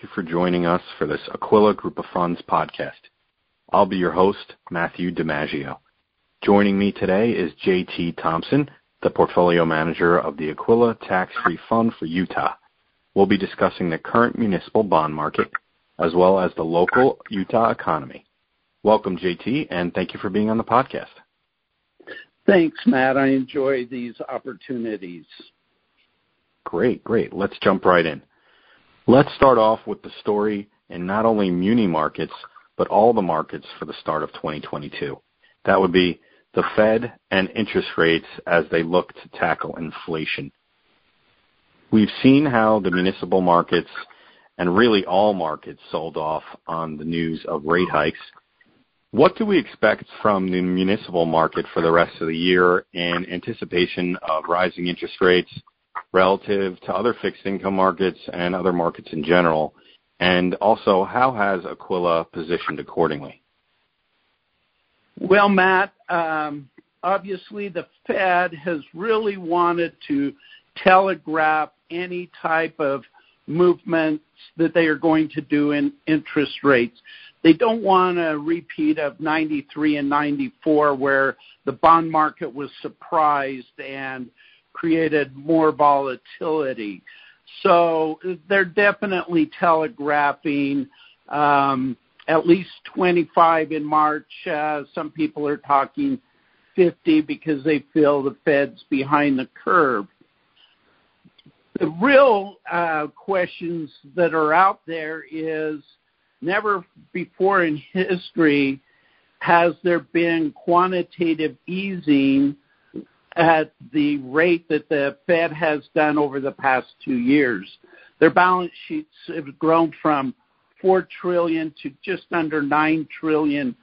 thank you for joining us for this Aquila Group of Funds podcast. I'll be your host, Matthew DiMaggio. Joining me today is J.T. Thompson, the portfolio manager of the Aquila Tax-Free Fund for Utah. We'll be discussing the current municipal bond market as well as the local Utah economy. Welcome, J.T., and thank you for being on the podcast. Thanks, Matt. I enjoy these opportunities. Great. Let's jump right in. Let's start off with the story in not only muni markets, but all the markets for the start of 2022. That would be the Fed and interest rates as they look to tackle inflation. We've seen how the municipal markets and really all markets sold off on the news of rate hikes. What do we expect from the municipal market for the rest of the year in anticipation of rising interest rates relative to other fixed income markets and other markets in general? And also, how has Aquila positioned accordingly? Well, Matt, obviously the Fed has really wanted to telegraph any type of movements that they are going to do in interest rates. They don't want a repeat of 93 and 94 where the bond market was surprised and created more volatility. So they're definitely telegraphing at least 25 in March. Some people are talking 50 because they feel the Fed's behind the curve. The real questions that are out there is, never before in history has there been quantitative easing at the rate that the Fed has done over the past 2 years. Their balance sheets have grown from $4 trillion to just under $9 trillion,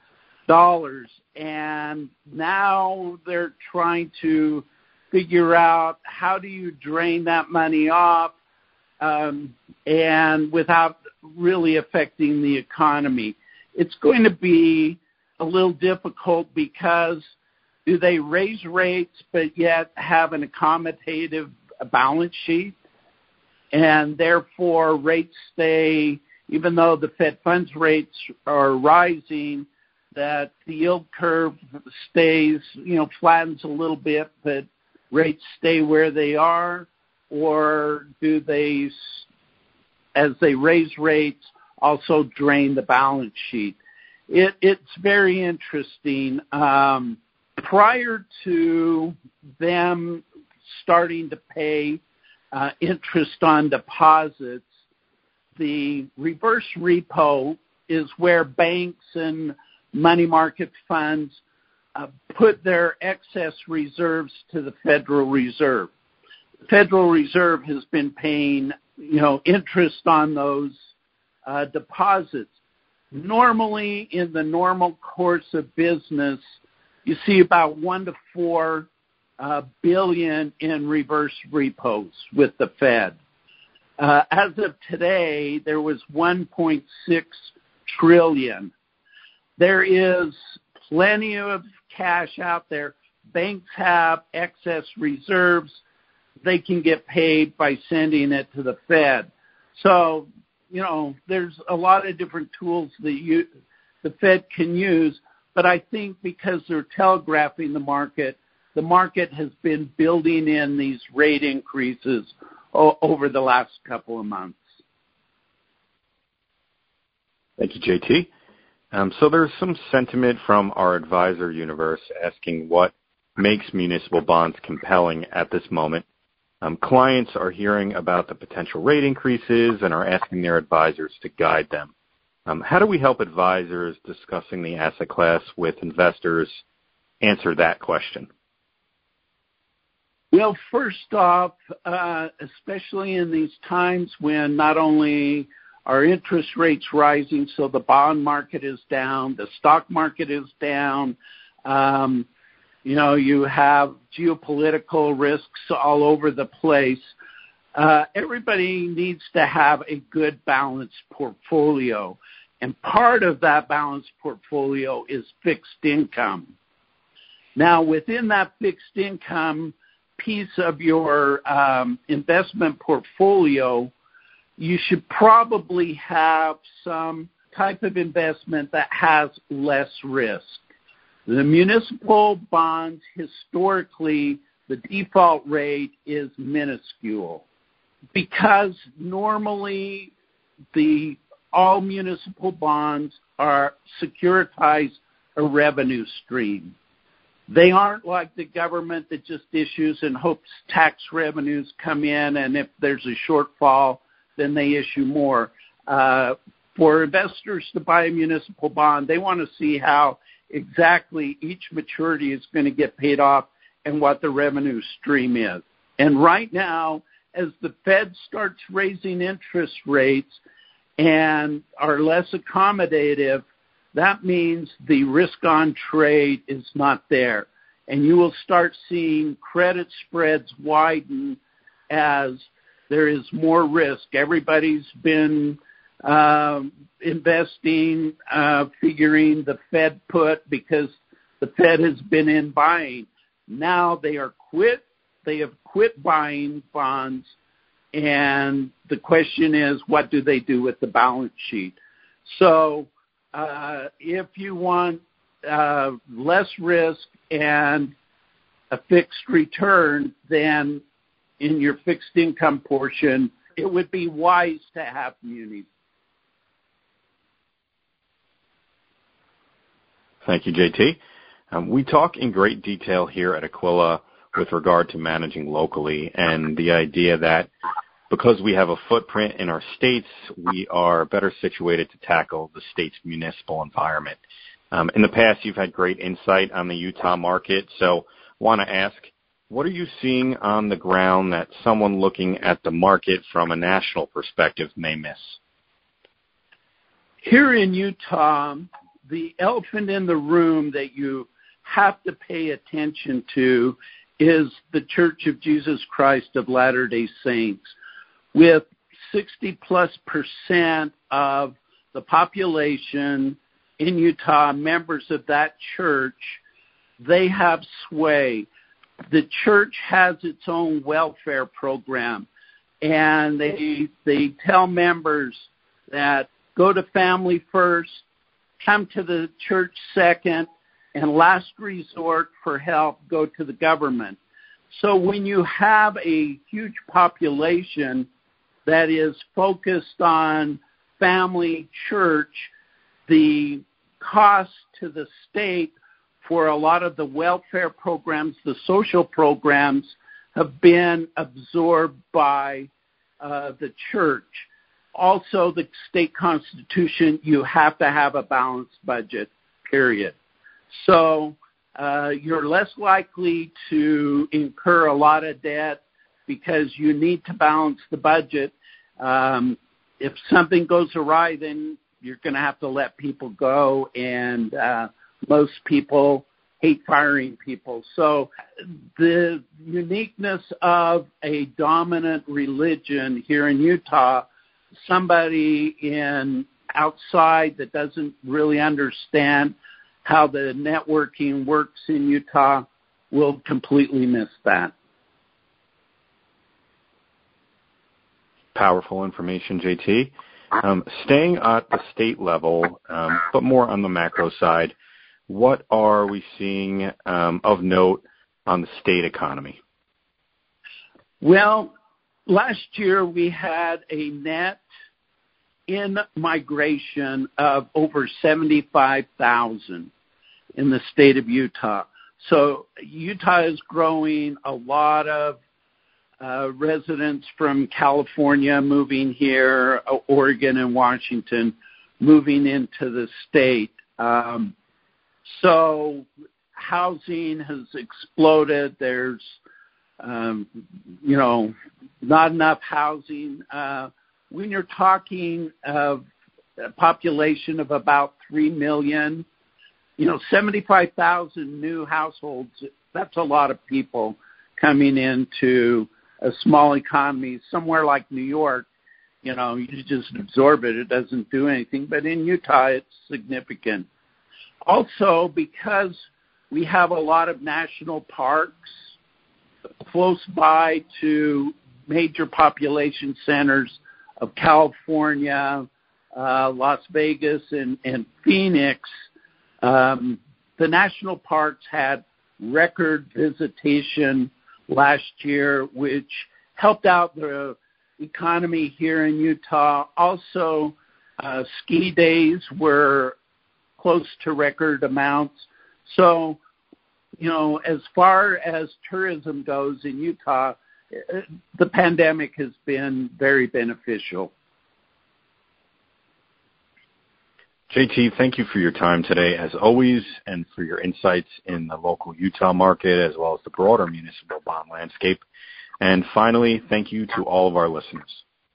and now they're trying to figure out how do you drain that money off and without really affecting the economy. It's going to be a little difficult because do they raise rates but yet have an accommodative balance sheet? And therefore rates stay, even though the Fed funds rates are rising, that the yield curve stays, flattens a little bit, but rates stay where they are? Or do they, as they raise rates, also drain the balance sheet? It's very interesting. Prior to them starting to pay interest on deposits, the reverse repo is where banks and money market funds put their excess reserves to the Federal Reserve. The Federal Reserve has been paying, interest on those deposits. Normally, in the normal course of business, you see about 1 to 4 billion in reverse repos with the Fed. As of today, there was 1.6 trillion. There is plenty of cash out there. Banks have excess reserves. They can get paid by sending it to the Fed. So, there's a lot of different tools that the Fed can use. But I think because they're telegraphing the market has been building in these rate increases over the last couple of months. Thank you, JT. So there's some sentiment from our advisor universe asking what makes municipal bonds compelling at this moment. Clients are hearing about the potential rate increases and are asking their advisors to guide them. How do we help advisors discussing the asset class with investors answer that question? Well, first off, especially in these times when not only are interest rates rising, so the bond market is down, the stock market is down, you have geopolitical risks all over the place. Everybody needs to have a good balanced portfolio. And part of that balanced portfolio is fixed income. Now, within that fixed income piece of your investment portfolio, you should probably have some type of investment that has less risk. The municipal bonds, historically, the default rate is minuscule because normally all municipal bonds are securitized a revenue stream. They aren't like the government that just issues and hopes tax revenues come in, and if there's a shortfall, then they issue more. For investors to buy a municipal bond, they want to see how exactly each maturity is going to get paid off and what the revenue stream is. And right now, as the Fed starts raising interest rates and are less accommodative, that means the risk on trade is not there. And you will start seeing credit spreads widen as there is more risk. Everybody's been investing, figuring the Fed put because the Fed has been in buying. Now they have quit buying bonds, and the question is, what do they do with the balance sheet? So if you want less risk and a fixed return, then in your fixed income portion, it would be wise to have munis. Thank you, JT. We talk in great detail here at Aquila with regard to managing locally and the idea that because we have a footprint in our states, we are better situated to tackle the state's municipal environment. In the past, you've had great insight on the Utah market, so I want to ask, what are you seeing on the ground that someone looking at the market from a national perspective may miss? Here in Utah, the elephant in the room that you have to pay attention to is the Church of Jesus Christ of Latter-day Saints. With 60+% of the population in Utah members of that church, they have sway. The church has its own welfare program, and they tell members that go to family first, come to the church second, and last resort for help, go to the government. So when you have a huge population that is focused on family church, the cost to the state for a lot of the welfare programs, the social programs, have been absorbed by the church. Also, the state constitution, you have to have a balanced budget, period. So you're less likely to incur a lot of debt because you need to balance the budget. If something goes awry, then you're going to have to let people go, and most people hate firing people. So the uniqueness of a dominant religion here in Utah, somebody outside that doesn't really understand how the networking works in Utah will completely miss that. Powerful information, JT. Staying at the state level, but more on the macro side, what are we seeing of note on the state economy? Well, last year we had a net in-migration of over 75,000 in the state of Utah. So Utah is growing. A lot of residents from California moving here, Oregon and Washington moving into the state. So housing has exploded. There's, not enough housing. When you're talking of a population of about 3 million, 75,000 new households, that's a lot of people coming into a small economy. Somewhere like New York, you just absorb it. It doesn't do anything. But in Utah, it's significant. Also, because we have a lot of national parks close by to major population centers, of California, Las Vegas, and Phoenix, the national parks had record visitation last year, which helped out the economy here in Utah. Also, ski days were close to record amounts. So, as far as tourism goes in Utah, the pandemic has been very beneficial. JT, thank you for your time today, as always, and for your insights in the local Utah market as well as the broader municipal bond landscape. And finally, thank you to all of our listeners.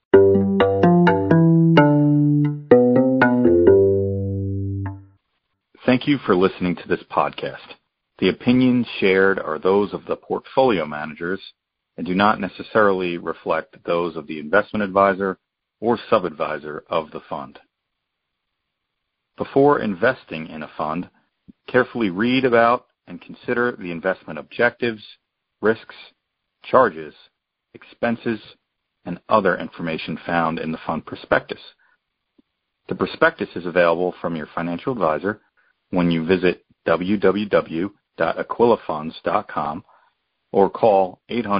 Thank you for listening to this podcast. The opinions shared are those of the portfolio managers and do not necessarily reflect those of the investment advisor or sub-advisor of the fund. Before investing in a fund, carefully read about and consider the investment objectives, risks, charges, expenses, and other information found in the fund prospectus. The prospectus is available from your financial advisor when you visit www.aquilafunds.com or call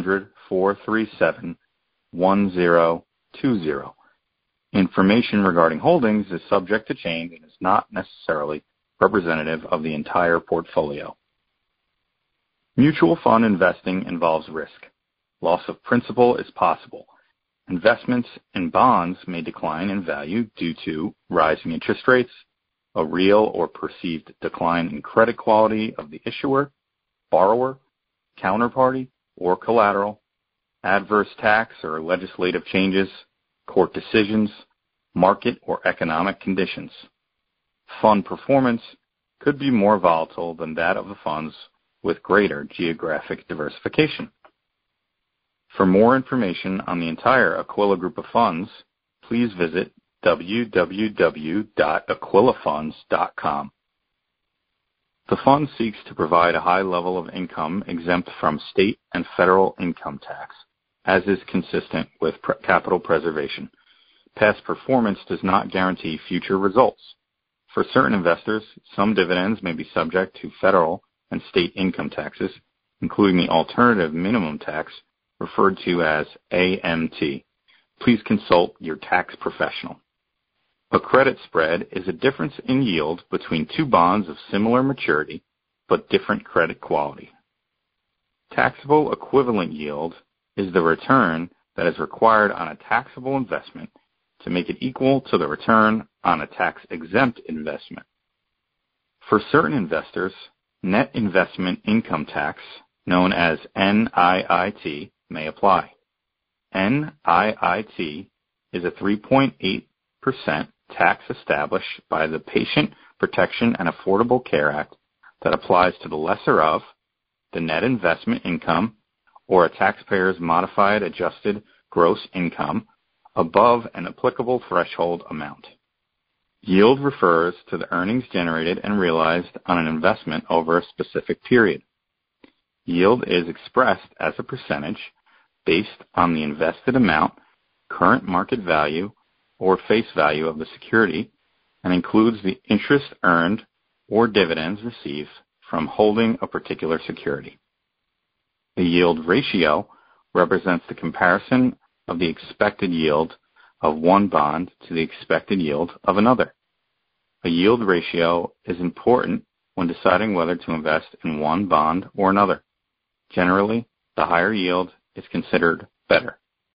800-437-1020. Information regarding holdings is subject to change and is not necessarily representative of the entire portfolio. Mutual fund investing involves risk. Loss of principal is possible. Investments in bonds may decline in value due to rising interest rates, a real or perceived decline in credit quality of the issuer, borrower, counterparty, or collateral, adverse tax or legislative changes, court decisions, market or economic conditions. Fund performance could be more volatile than that of the funds with greater geographic diversification. For more information on the entire Aquila group of funds, please visit www.aquilafunds.com. The fund seeks to provide a high level of income exempt from state and federal income tax, as is consistent with capital preservation. Past performance does not guarantee future results. For certain investors, some dividends may be subject to federal and state income taxes, including the alternative minimum tax referred to as AMT. Please consult your tax professional. A credit spread is a difference in yield between two bonds of similar maturity but different credit quality. Taxable equivalent yield is the return that is required on a taxable investment to make it equal to the return on a tax-exempt investment. For certain investors, net investment income tax, known as NIIT, may apply. NIIT is a 3.8% tax established by the Patient Protection and Affordable Care Act that applies to the lesser of the net investment income or a taxpayer's modified adjusted gross income above an applicable threshold amount. Yield refers to the earnings generated and realized on an investment over a specific period. Yield is expressed as a percentage based on the invested amount, current market value, or face value of the security, and includes the interest earned or dividends received from holding a particular security. The yield ratio represents the comparison of the expected yield of one bond to the expected yield of another. A yield ratio is important when deciding whether to invest in one bond or another. Generally, the higher yield is considered better.